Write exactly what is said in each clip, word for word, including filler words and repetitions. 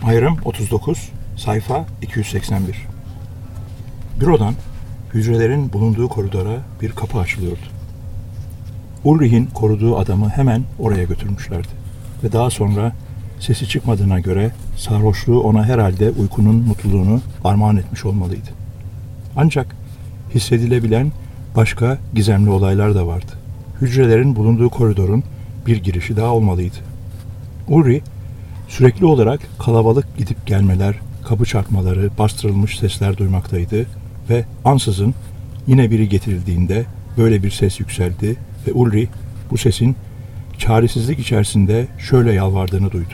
Ayrım otuz dokuz, sayfa iki yüz seksen bir. Bürodan hücrelerin bulunduğu koridora bir kapı açılıyordu. Ulrich'in koruduğu adamı hemen oraya götürmüşlerdi. Ve daha sonra sesi çıkmadığına göre sarhoşluğu ona herhalde uykunun mutluluğunu armağan etmiş olmalıydı. Ancak hissedilebilen başka gizemli olaylar da vardı. Hücrelerin bulunduğu koridorun bir girişi daha olmalıydı. Ulrich sürekli olarak kalabalık gidip gelmeler, kapı çarpmaları, bastırılmış sesler duymaktaydı ve ansızın yine biri getirildiğinde böyle bir ses yükseldi ve Ulrich bu sesin çaresizlik içerisinde şöyle yalvardığını duydu.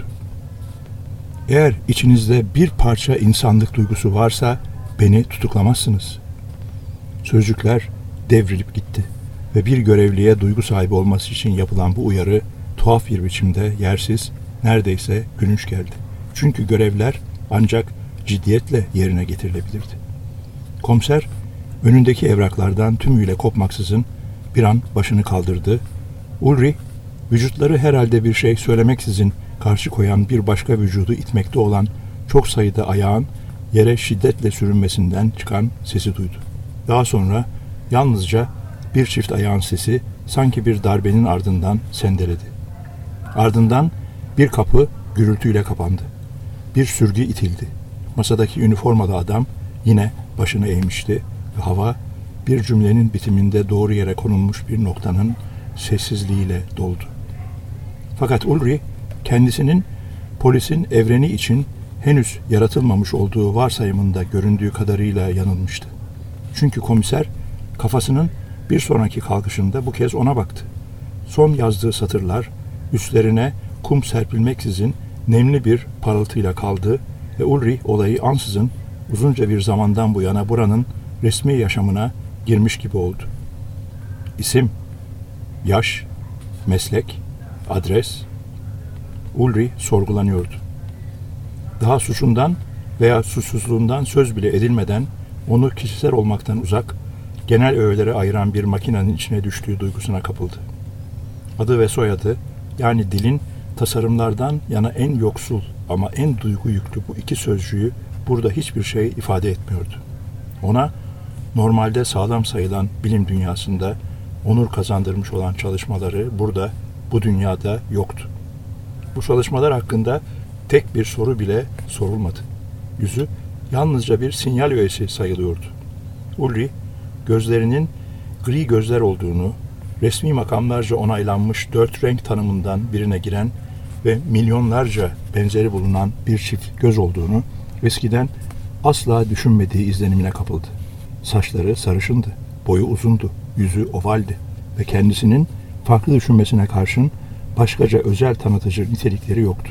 Eğer içinizde bir parça insanlık duygusu varsa beni tutuklamazsınız. Sözcükler devrilip gitti ve bir görevliye duygu sahibi olması için yapılan bu uyarı tuhaf bir biçimde yersiz, neredeyse gülünç geldi. Çünkü görevler ancak ciddiyetle yerine getirilebilirdi. Komiser önündeki evraklardan tümüyle kopmaksızın bir an başını kaldırdı. Ulrich, vücutları herhalde bir şey söylemeksizin karşı koyan bir başka vücudu itmekte olan çok sayıda ayağın yere şiddetle sürünmesinden çıkan sesi duydu. Daha sonra yalnızca bir çift ayağın sesi sanki bir darbenin ardından sendeledi. Ardından bir kapı gürültüyle kapandı. Bir sürgü itildi. Masadaki üniformalı adam yine başını eğmişti ve hava bir cümlenin bitiminde doğru yere konulmuş bir noktanın sessizliğiyle doldu. Fakat Ulrich kendisinin polisin evreni için henüz yaratılmamış olduğu varsayımında göründüğü kadarıyla yanılmıştı. Çünkü komiser kafasının bir sonraki kalkışında bu kez ona baktı. Son yazdığı satırlar üstlerine kum serpilmeksizin nemli bir parıltıyla kaldı ve Ulrich olayı ansızın uzunca bir zamandan bu yana buranın resmi yaşamına girmiş gibi oldu. İsim, yaş, meslek, adres. Ulrich sorgulanıyordu. Daha suçundan veya suçsuzluğundan söz bile edilmeden onu kişisel olmaktan uzak, genel öğelere ayıran bir makinenin içine düştüğü duygusuna kapıldı. Adı ve soyadı, yani dilin tasarımlardan yana en yoksul ama en duygu yüklü bu iki sözcüğü burada hiçbir şey ifade etmiyordu. Ona normalde sağlam sayılan bilim dünyasında onur kazandırmış olan çalışmaları burada, bu dünyada yoktu. Bu çalışmalar hakkında tek bir soru bile sorulmadı. Yüzü yalnızca bir sinyal öğesi sayılıyordu. Ulrich, gözlerinin gri gözler olduğunu, resmi makamlarca onaylanmış dört renk tanımından birine giren ve milyonlarca benzeri bulunan bir çift göz olduğunu eskiden asla düşünmediği izlenimine kapıldı. Saçları sarışındı, boyu uzundu, yüzü ovaldi ve kendisinin farklı düşünmesine karşın başkaca özel tanıtıcı nitelikleri yoktu.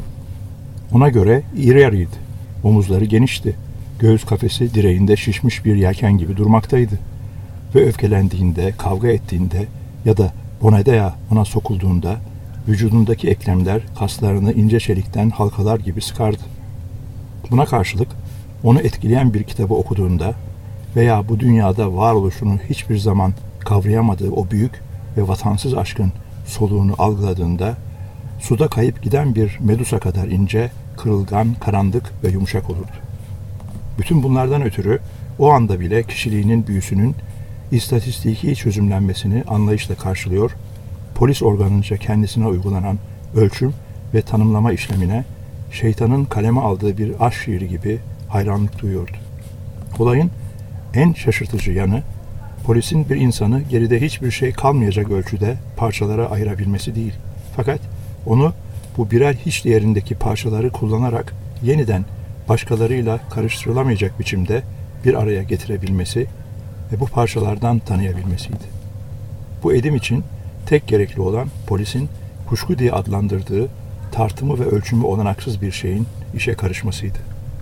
Ona göre iri yarıydı, omuzları genişti, göğüs kafesi direğinde şişmiş bir yelken gibi durmaktaydı ve öfkelendiğinde, kavga ettiğinde ya da bonedea ona sokulduğunda vücudundaki eklemler kaslarını ince çelikten halkalar gibi sıkardı. Buna karşılık onu etkileyen bir kitabı okuduğunda veya bu dünyada varoluşunu hiçbir zaman kavrayamadığı o büyük ve vatansız aşkın soluğunu algıladığında suda kayıp giden bir medusa kadar ince, kırılgan, karanlık ve yumuşak olurdu. Bütün bunlardan ötürü o anda bile kişiliğinin büyüsünün istatistiki çözümlenmesini anlayışla karşılıyor, polis organınca kendisine uygulanan ölçüm ve tanımlama işlemine şeytanın kaleme aldığı bir aşk şiiri gibi hayranlık duyuyordu. Olayın en şaşırtıcı yanı, polisin bir insanı geride hiçbir şey kalmayacak ölçüde parçalara ayırabilmesi değil. Fakat onu bu birer hiç değerindeki parçaları kullanarak yeniden başkalarıyla karıştırılamayacak biçimde bir araya getirebilmesi ve bu parçalardan tanıyabilmesiydi. Bu edim için tek gerekli olan polisin kuşku diye adlandırdığı tartımı ve ölçümü olanaksız bir şeyin işe karışmasıydı.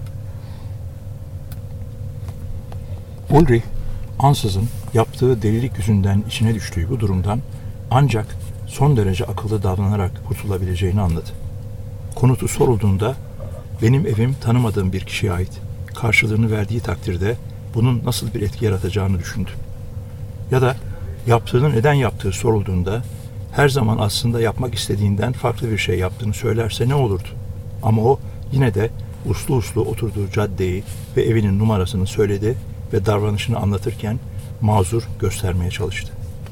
Ulrich ansızın yaptığı delilik yüzünden içine düştüğü bu durumdan ancak son derece akıllı davranarak kurtulabileceğini anladı. Konutu sorulduğunda benim evim tanımadığım bir kişiye ait. Karşılığını verdiği takdirde bunun nasıl bir etki yaratacağını düşündü. Ya da yaptığını neden yaptığı sorulduğunda her zaman aslında yapmak istediğinden farklı bir şey yaptığını söylerse ne olurdu? Ama o yine de uslu uslu oturduğu caddeyi ve evinin numarasını söyledi ve davranışını anlatırken mazur göstermeye çalıştı.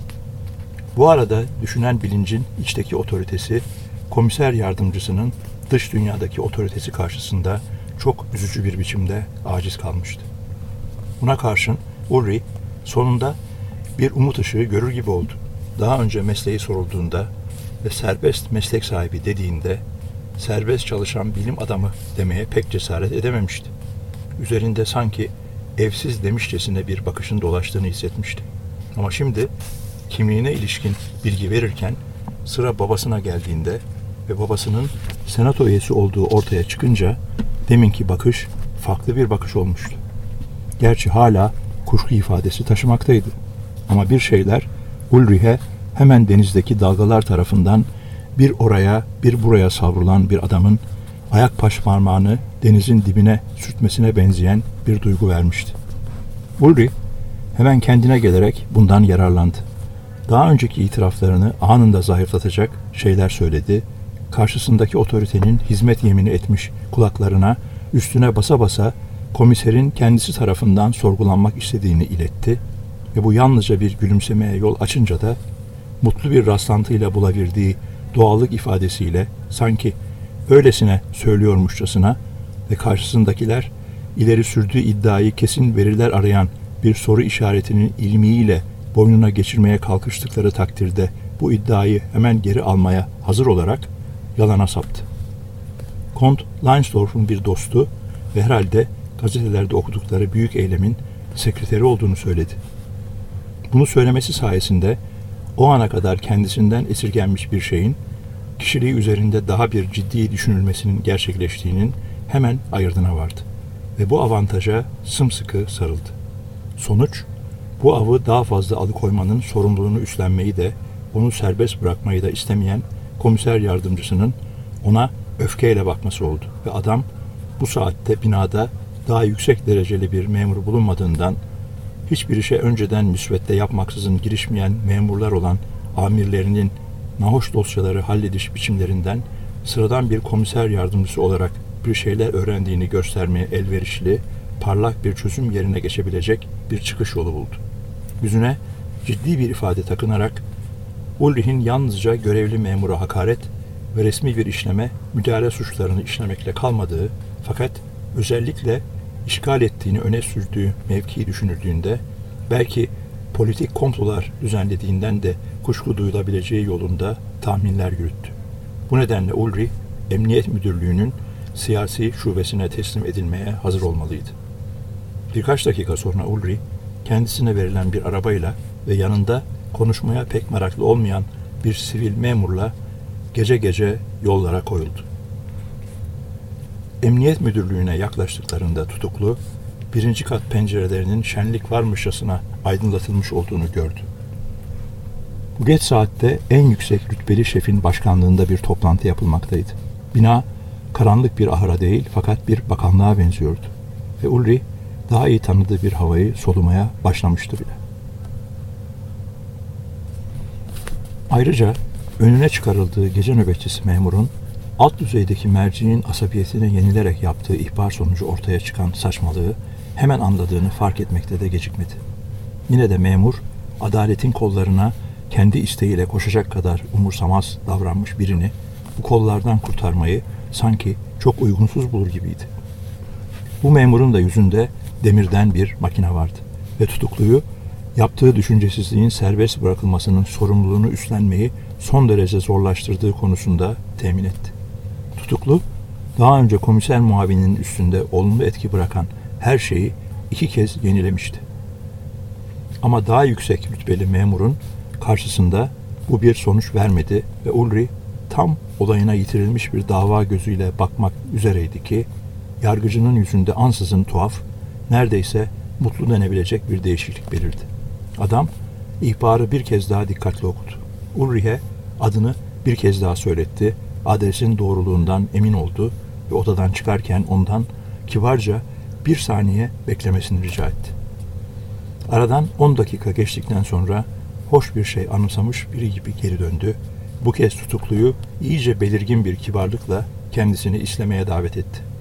Bu arada düşünen bilincin içteki otoritesi, komiser yardımcısının dış dünyadaki otoritesi karşısında çok üzücü bir biçimde aciz kalmıştı. Buna karşın Ulrich sonunda bir umut ışığı görür gibi oldu. Daha önce mesleği sorulduğunda ve serbest meslek sahibi dediğinde serbest çalışan bilim adamı demeye pek cesaret edememişti. Üzerinde sanki evsiz demişçesine bir bakışın dolaştığını hissetmişti. Ama şimdi kimliğine ilişkin bilgi verirken sıra babasına geldiğinde ve babasının senato üyesi olduğu ortaya çıkınca deminki bakış farklı bir bakış olmuştu. Gerçi hala kuşku ifadesi taşımaktaydı. Ama bir şeyler Ulrich'e hemen denizdeki dalgalar tarafından bir oraya bir buraya savrulan bir adamın ayak parmağını denizin dibine sürtmesine benzeyen bir duygu vermişti. Ulrich hemen kendine gelerek bundan yararlandı. Daha önceki itiraflarını anında zayıflatacak şeyler söyledi. Karşısındaki otoritenin hizmet yemini etmiş kulaklarına üstüne basa basa komiserin kendisi tarafından sorgulanmak istediğini iletti ve bu yalnızca bir gülümsemeye yol açınca da mutlu bir rastlantıyla bulabildiği doğallık ifadesiyle sanki öylesine söylüyormuşçasına ve karşısındakiler ileri sürdüğü iddiayı kesin veriler arayan bir soru işaretinin ilmiyle boynuna geçirmeye kalkıştıkları takdirde bu iddiayı hemen geri almaya hazır olarak yalana saptı. Kont Leinsdorf'un bir dostu ve herhalde gazetelerde okudukları büyük eylemin sekreteri olduğunu söyledi. Bunu söylemesi sayesinde o ana kadar kendisinden esirgenmiş bir şeyin kişiliği üzerinde daha bir ciddi düşünülmesinin gerçekleştiğinin hemen ayırdına vardı ve bu avantaja sımsıkı sarıldı. Sonuç, bu avı daha fazla alıkoymanın sorumluluğunu üstlenmeyi de onu serbest bırakmayı da istemeyen komiser yardımcısının ona öfkeyle bakması oldu ve adam bu saatte binada daha yüksek dereceli bir memur bulunmadığından hiçbir işe önceden müsvedde yapmaksızın girişmeyen memurlar olan amirlerinin nahoş dosyaları hallediş biçimlerinden sıradan bir komiser yardımcısı olarak bir şeyler öğrendiğini göstermeye elverişli, parlak bir çözüm yerine geçebilecek bir çıkış yolu buldu. Yüzüne ciddi bir ifade takınarak Ulrich'in yalnızca görevli memura hakaret ve resmi bir işleme müdahale suçlarını işlemekle kalmadığı fakat özellikle işgal ettiğini öne sürdüğü mevkiyi düşünüldüğünde belki politik komplolar düzenlediğinden de kuşku duyulabileceği yolunda tahminler yürüttü. Bu nedenle Ulrich, Emniyet Müdürlüğü'nün siyasi şubesine teslim edilmeye hazır olmalıydı. Birkaç dakika sonra Ulrich, kendisine verilen bir arabayla ve yanında konuşmaya pek meraklı olmayan bir sivil memurla gece gece yollara koyuldu. Emniyet Müdürlüğü'ne yaklaştıklarında tutuklu, birinci kat pencerelerinin şenlik varmışçasına aydınlatılmış olduğunu gördü. Bu geç saatte en yüksek rütbeli şefin başkanlığında bir toplantı yapılmaktaydı. Bina karanlık bir ahıra değil fakat bir bakanlığa benziyordu. Ve Ulrich daha iyi tanıdığı bir havayı solumaya başlamıştı bile. Ayrıca önüne çıkarıldığı gece nöbetçisi memurun alt düzeydeki merciğin asabiyetine yenilerek yaptığı ihbar sonucu ortaya çıkan saçmalığı hemen anladığını fark etmekte de gecikmedi. Yine de memur, adaletin kollarına kendi isteğiyle koşacak kadar umursamaz davranmış birini bu kollardan kurtarmayı sanki çok uygunsuz bulur gibiydi. Bu memurun da yüzünde demirden bir makine vardı ve tutukluyu yaptığı düşüncesizliğin serbest bırakılmasının sorumluluğunu üstlenmeyi son derece zorlaştırdığı konusunda temin etti. Tutuklu, daha önce komiser muavininin üstünde olumlu etki bırakan her şeyi iki kez yenilemişti. Ama daha yüksek rütbeli memurun karşısında bu bir sonuç vermedi ve Ulrich tam olayına yitirilmiş bir dava gözüyle bakmak üzereydi ki yargıcının yüzünde ansızın tuhaf, neredeyse mutlu denebilecek bir değişiklik belirdi. Adam ihbarı bir kez daha dikkatli okudu. Ulrich'e adını bir kez daha söyletti, adresin doğruluğundan emin oldu ve odadan çıkarken ondan kibarca bir saniye beklemesini rica etti. Aradan on dakika geçtikten sonra hoş bir şey anımsamış biri gibi geri döndü. Bu kez tutukluyu iyice belirgin bir kibarlıkla kendisini istemeye davet etti.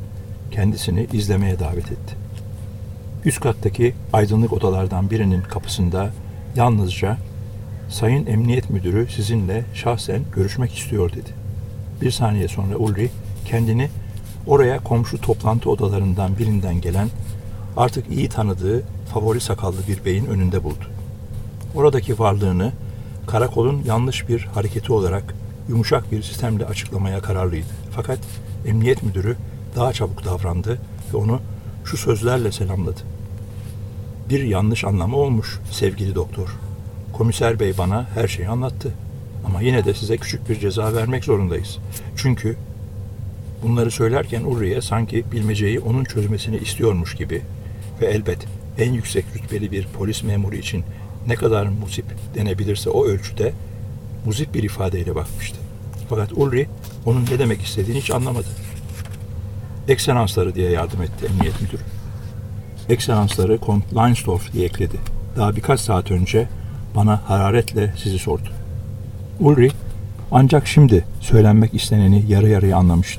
kendisini izlemeye davet etti. Üst kattaki aydınlık odalardan birinin kapısında yalnızca "Sayın Emniyet Müdürü sizinle şahsen görüşmek istiyor" dedi. Bir saniye sonra Ulrich kendini oraya komşu toplantı odalarından birinden gelen, artık iyi tanıdığı favori sakallı bir beyin önünde buldu. Oradaki varlığını karakolun yanlış bir hareketi olarak yumuşak bir sistemle açıklamaya kararlıydı. Fakat emniyet müdürü daha çabuk davrandı ve onu şu sözlerle selamladı. "Bir yanlış anlama olmuş sevgili doktor. Komiser bey bana her şeyi anlattı. Ama yine de size küçük bir ceza vermek zorundayız. Çünkü..." Bunları söylerken Ulrich'e sanki bilmeceyi onun çözmesini istiyormuş gibi ve elbet en yüksek rütbeli bir polis memuru için ne kadar muzip denebilirse o ölçüde muzip bir ifadeyle bakmıştı. Fakat Ulrich onun ne demek istediğini hiç anlamadı. "Ekselansları" diye yardım etti emniyet müdürü. "Ekselansları Kont Leinsdorf" diye ekledi. "Daha birkaç saat önce bana hararetle sizi sordu." Ulrich ancak şimdi söylenmek isteneni yarı yarıya anlamıştı.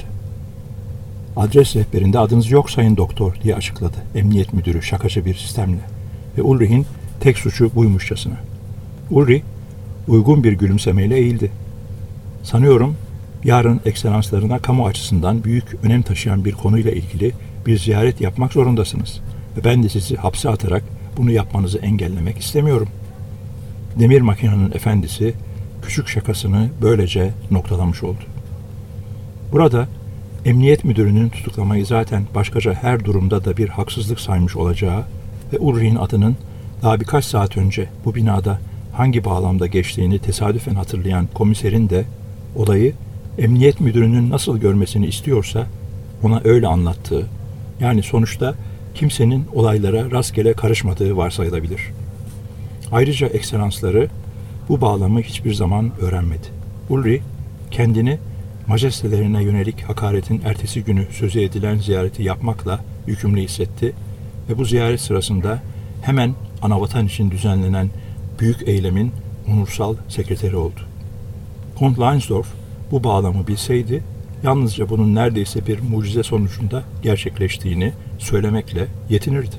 "Adres rehberinde adınız yok sayın doktor" diye açıkladı emniyet müdürü şakacı bir sistemle ve Ulrich'in tek suçu buymuşçasına. Ulrich uygun bir gülümsemeyle eğildi. "Sanıyorum yarın ekselanslarına kamu açısından büyük önem taşıyan bir konuyla ilgili bir ziyaret yapmak zorundasınız ve ben de sizi hapse atarak bunu yapmanızı engellemek istemiyorum." Demir makinenin efendisi küçük şakasını böylece noktalamış oldu. Burada emniyet müdürünün tutuklamayı zaten başkaca her durumda da bir haksızlık saymış olacağı ve Ulrich'in adının daha birkaç saat önce bu binada hangi bağlamda geçtiğini tesadüfen hatırlayan komiserin de olayı emniyet müdürünün nasıl görmesini istiyorsa ona öyle anlattığı, yani sonuçta kimsenin olaylara rastgele karışmadığı varsayılabilir. Ayrıca ekselansları bu bağlamı hiçbir zaman öğrenmedi. Ulrich kendini majestelerine yönelik hakaretin ertesi günü sözü edilen ziyareti yapmakla yükümlü hissetti ve bu ziyaret sırasında hemen anavatan için düzenlenen büyük eylemin onursal sekreteri oldu. Kont Leinsdorf bu bağlamı bilseydi yalnızca bunun neredeyse bir mucize sonucunda gerçekleştiğini söylemekle yetinirdi.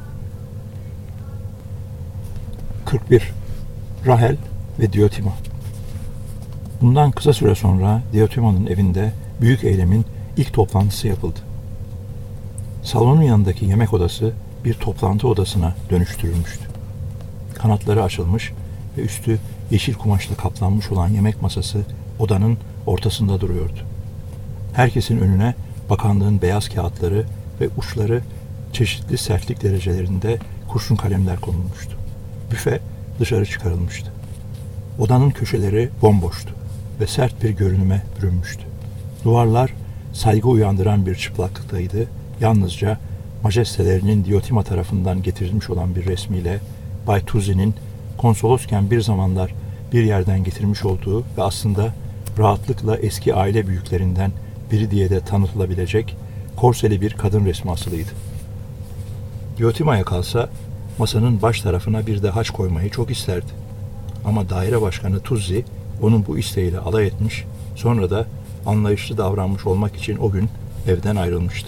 kırk bir. Rahel ve Diotima. Bundan kısa süre sonra Diotima'nın evinde büyük eylemin ilk toplantısı yapıldı. Salonun yanındaki yemek odası bir toplantı odasına dönüştürülmüştü. Kanatları açılmış ve üstü yeşil kumaşla kaplanmış olan yemek masası odanın ortasında duruyordu. Herkesin önüne bakanlığın beyaz kağıtları ve uçları çeşitli sertlik derecelerinde kurşun kalemler konulmuştu. Büfe dışarı çıkarılmıştı. Odanın köşeleri bomboştu ve sert bir görünüme bürünmüştü. Duvarlar saygı uyandıran bir çıplaklıktaydı. Yalnızca majestelerinin Diotima tarafından getirilmiş olan bir resmiyle Bay Tuzi'nin konsolosken bir zamanlar bir yerden getirmiş olduğu ve aslında rahatlıkla eski aile büyüklerinden biri diye de tanıtılabilecek korseli bir kadın resmi asılıydı. Diotima'ya kalsa masanın baş tarafına bir de haç koymayı çok isterdi. Ama daire başkanı Tuzzi onun bu isteğiyle alay etmiş, sonra da anlayışlı davranmış olmak için o gün evden ayrılmıştı.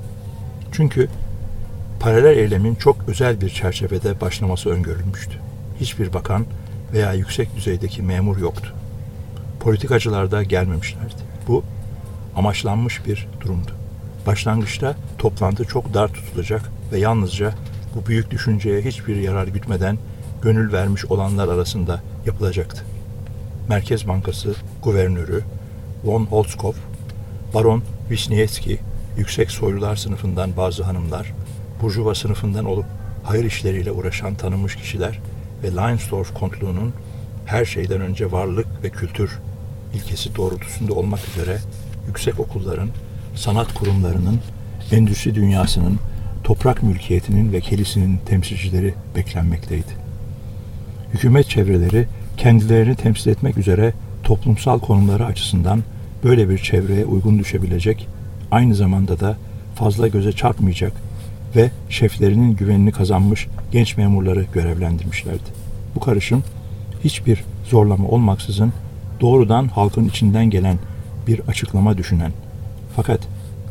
Çünkü paralel eylemin çok özel bir çerçevede başlaması öngörülmüştü. Hiçbir bakan veya yüksek düzeydeki memur yoktu. Politikacılar da gelmemişlerdi. Bu amaçlanmış bir durumdu. Başlangıçta toplantı çok dar tutulacak ve yalnızca bu büyük düşünceye hiçbir yarar gütmeden gönül vermiş olanlar arasında yapılacaktı. Merkez Bankası Guvernörü von Holzkopf, Baron Wisniewski, yüksek soylular sınıfından bazı hanımlar, burjuva sınıfından olup hayır işleriyle uğraşan tanınmış kişiler ve Leinsdorf kontluğunun her şeyden önce varlık ve kültür ilkesi doğrultusunda olmak üzere yüksek okulların, sanat kurumlarının, endüstri dünyasının, toprak mülkiyetinin ve kelisinin temsilcileri beklenmekteydi. Hükümet çevreleri kendilerini temsil etmek üzere toplumsal konumları açısından böyle bir çevreye uygun düşebilecek, aynı zamanda da fazla göze çarpmayacak ve şeflerinin güvenini kazanmış genç memurları görevlendirmişlerdi. Bu karışım hiçbir zorlama olmaksızın doğrudan halkın içinden gelen bir açıklama düşünen, fakat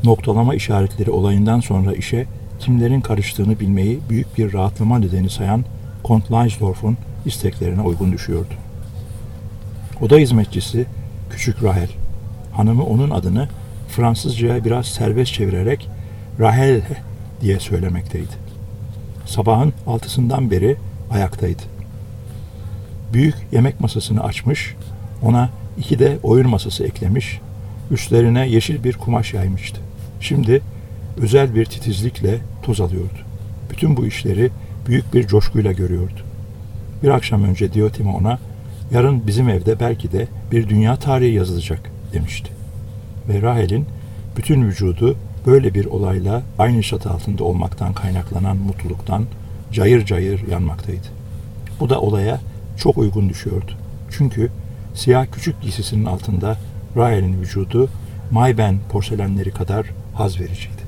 noktalama işaretleri olayından sonra işe kimlerin karıştığını bilmeyi büyük bir rahatlama nedeni sayan Kont Langsdorff'un isteklerine uygun düşüyordu. Oda hizmetçisi Küçük Rahel, hanımı onun adını Fransızca'ya biraz serbest çevirerek Rahel diye söylemekteydi. Sabahın altısından beri ayaktaydı. Büyük yemek masasını açmış, ona iki de oyun masası eklemiş, üstlerine yeşil bir kumaş yaymıştı. Şimdi özel bir titizlikle toz alıyordu. Bütün bu işleri büyük bir coşkuyla görüyordu. Bir akşam önce Diotima ona, yarın bizim evde belki de bir dünya tarihi yazılacak demişti. Ve Rahel'in bütün vücudu böyle bir olayla aynı çatı altında olmaktan kaynaklanan mutluluktan cayır cayır yanmaktaydı. Bu da olaya çok uygun düşüyordu. Çünkü siyah küçük giysisinin altında Rahel'in vücudu Mayben porselenleri kadar haz vericiydi.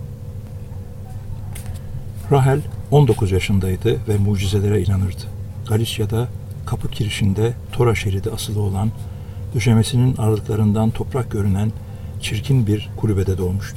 Rahel on dokuz yaşındaydı ve mucizelere inanırdı. Galicia'da kapı kirişinde tora şeridi asılı olan, döşemesinin aralıklarından toprak görünen çirkin bir kulübede doğmuştu.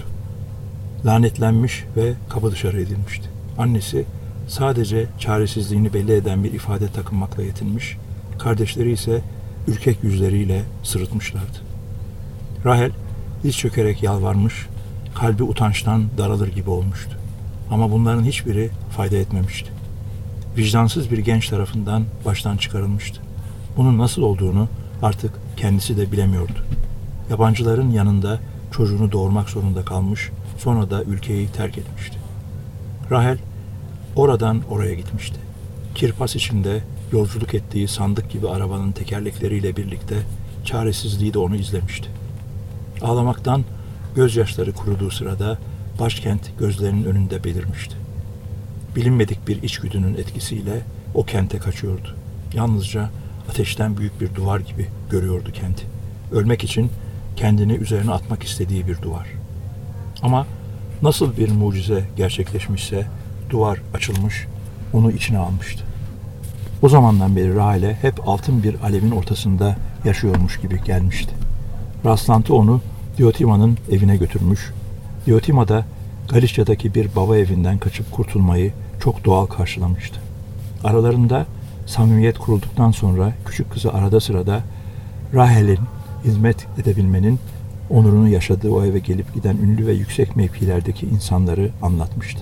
Lanetlenmiş ve kapı dışarı edilmişti. Annesi sadece çaresizliğini belli eden bir ifade takınmakla yetinmiş, kardeşleri ise ürkek yüzleriyle sırıtmışlardı. Rahel diz çökerek yalvarmış, kalbi utançtan daralır gibi olmuştu. Ama bunların hiçbiri fayda etmemişti. Vicdansız bir genç tarafından baştan çıkarılmıştı. Bunun nasıl olduğunu artık kendisi de bilemiyordu. Yabancıların yanında çocuğunu doğurmak zorunda kalmış, sonra da ülkeyi terk etmişti. Rahel oradan oraya gitmişti. Kirpas içinde yolculuk ettiği sandık gibi arabanın tekerlekleriyle birlikte çaresizliği de onu izlemişti. Ağlamaktan gözyaşları kuruduğu sırada başkent gözlerinin önünde belirmişti. Bilinmedik bir içgüdünün etkisiyle o kente kaçıyordu. Yalnızca ateşten büyük bir duvar gibi görüyordu kenti. Ölmek için kendini üzerine atmak istediği bir duvar. Ama nasıl bir mucize gerçekleşmişse duvar açılmış, onu içine almıştı. O zamandan beri Rahel'e hep altın bir alevin ortasında yaşıyormuş gibi gelmişti. Rastlantı onu Diotima'nın evine götürmüş. Diotima da Galicia'daki bir baba evinden kaçıp kurtulmayı çok doğal karşılamıştı. Aralarında samimiyet kurulduktan sonra küçük kızı arada sırada Rahel'in hizmet edebilmenin onurunu yaşadığı o eve gelip giden ünlü ve yüksek mevkilerdeki insanları anlatmıştı.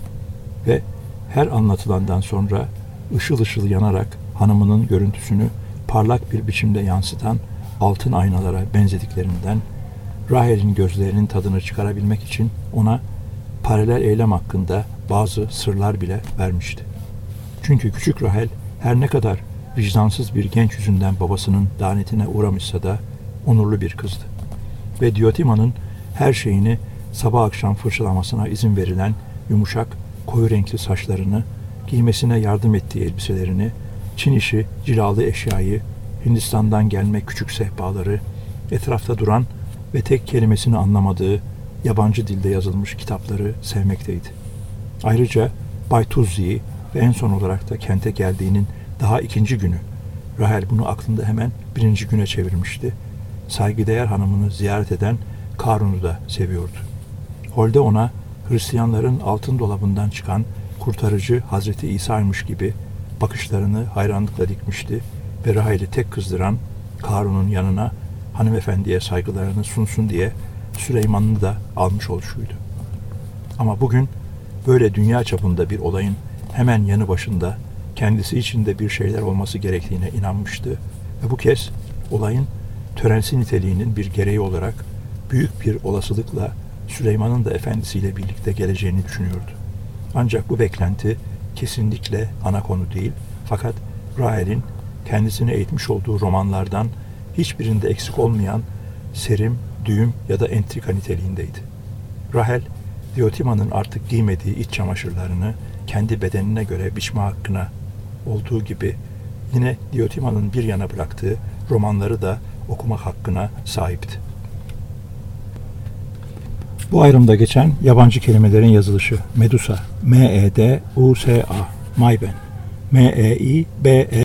Ve her anlatılandan sonra ışıl ışıl yanarak hanımının görüntüsünü parlak bir biçimde yansıtan altın aynalara benzediklerinden Rahel'in gözlerinin tadını çıkarabilmek için ona paralel eylem hakkında bazı sırlar bile vermişti. Çünkü küçük Rahel her ne kadar vicdansız bir genç yüzünden babasının lanetine uğramışsa da onurlu bir kızdı. Ve Diotima'nın her şeyini sabah akşam fırçalamasına izin verilen yumuşak, koyu renkli saçlarını, giymesine yardım ettiği elbiselerini, Çin işi cilalı eşyayı, Hindistan'dan gelme küçük sehpaları, etrafta duran ve tek kelimesini anlamadığı yabancı dilde yazılmış kitapları sevmekteydi. Ayrıca Bay Tuzzi'yi ve en son olarak da kente geldiğinin daha ikinci günü, Rahel bunu aklında hemen birinci güne çevirmişti. Saygıdeğer hanımını ziyaret eden Karun'u da seviyordu. Holde ona Hristiyanların altın dolabından çıkan kurtarıcı Hazreti İsa'ymış gibi bakışlarını hayranlıkla dikmişti ve Rahel'i tek kızdıran Karun'un yanına hanımefendiye saygılarını sunsun diye Süleyman'ı da almış oluşuydu. Ama bugün böyle dünya çapında bir olayın hemen yanı başında kendisi için de bir şeyler olması gerektiğine inanmıştı ve bu kez olayın törensi niteliğinin bir gereği olarak büyük bir olasılıkla Süleyman'ın da efendisiyle birlikte geleceğini düşünüyordu. Ancak bu beklenti kesinlikle ana konu değil, fakat Rahel'in kendisini eğitmiş olduğu romanlardan hiçbirinde eksik olmayan serim, düğüm ya da entrika niteliğindeydi. Rahel, Diotima'nın artık giymediği iç çamaşırlarını kendi bedenine göre biçme hakkına olduğu gibi yine Diotima'nın bir yana bıraktığı romanları da okumak hakkına sahipti. Bu ayrımda geçen yabancı kelimelerin yazılışı Medusa, M E D U S A, Mayben, M E I B E